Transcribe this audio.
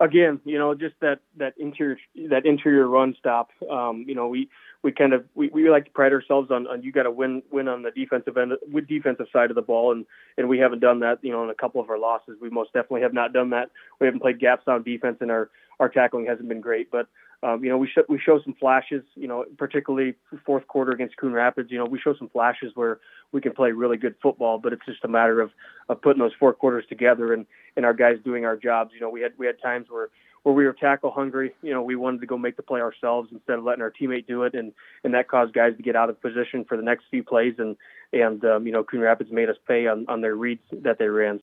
again, just that interior run stop. We like to pride ourselves on you got to win on the defensive end with defensive side of the ball, and we haven't done that. In a couple of our losses, we most definitely have not done that. We haven't played gaps on defense, and our tackling hasn't been great. But we show some flashes. Particularly fourth quarter against Coon Rapids. We show some flashes where we can play really good football, but it's just a matter of putting those four quarters together and our guys doing our jobs. We had times where we were tackle hungry. We wanted to go make the play ourselves instead of letting our teammate do it, and that caused guys to get out of position for the next few plays. And Coon Rapids made us pay on their reads that they ran.